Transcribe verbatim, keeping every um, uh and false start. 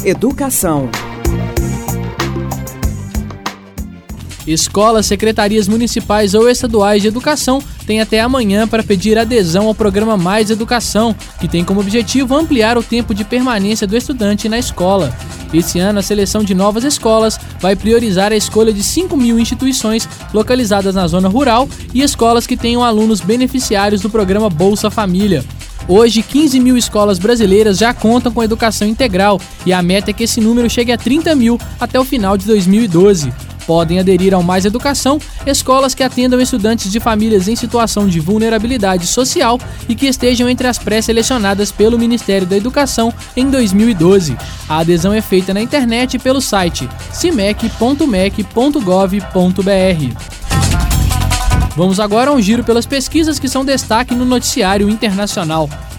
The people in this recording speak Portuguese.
Educação. Escolas, secretarias municipais ou estaduais de educação têm até amanhã para pedir adesão ao programa Mais Educação, que tem como objetivo ampliar o tempo de permanência do estudante na escola. Esse ano, a seleção de novas escolas vai priorizar a escolha de cinco mil instituições localizadas na zona rural e escolas que tenham alunos beneficiários do programa Bolsa Família. Hoje, quinze mil escolas brasileiras já contam com educação integral e a meta é que esse número chegue a trinta mil até o final de dois mil e doze. Podem aderir ao Mais Educação escolas que atendam estudantes de famílias em situação de vulnerabilidade social e que estejam entre as pré-selecionadas pelo Ministério da Educação em dois mil e doze. A adesão é feita na internet pelo site cimec ponto mec ponto gov ponto br. Vamos agora a um giro pelas pesquisas que são destaque no noticiário internacional.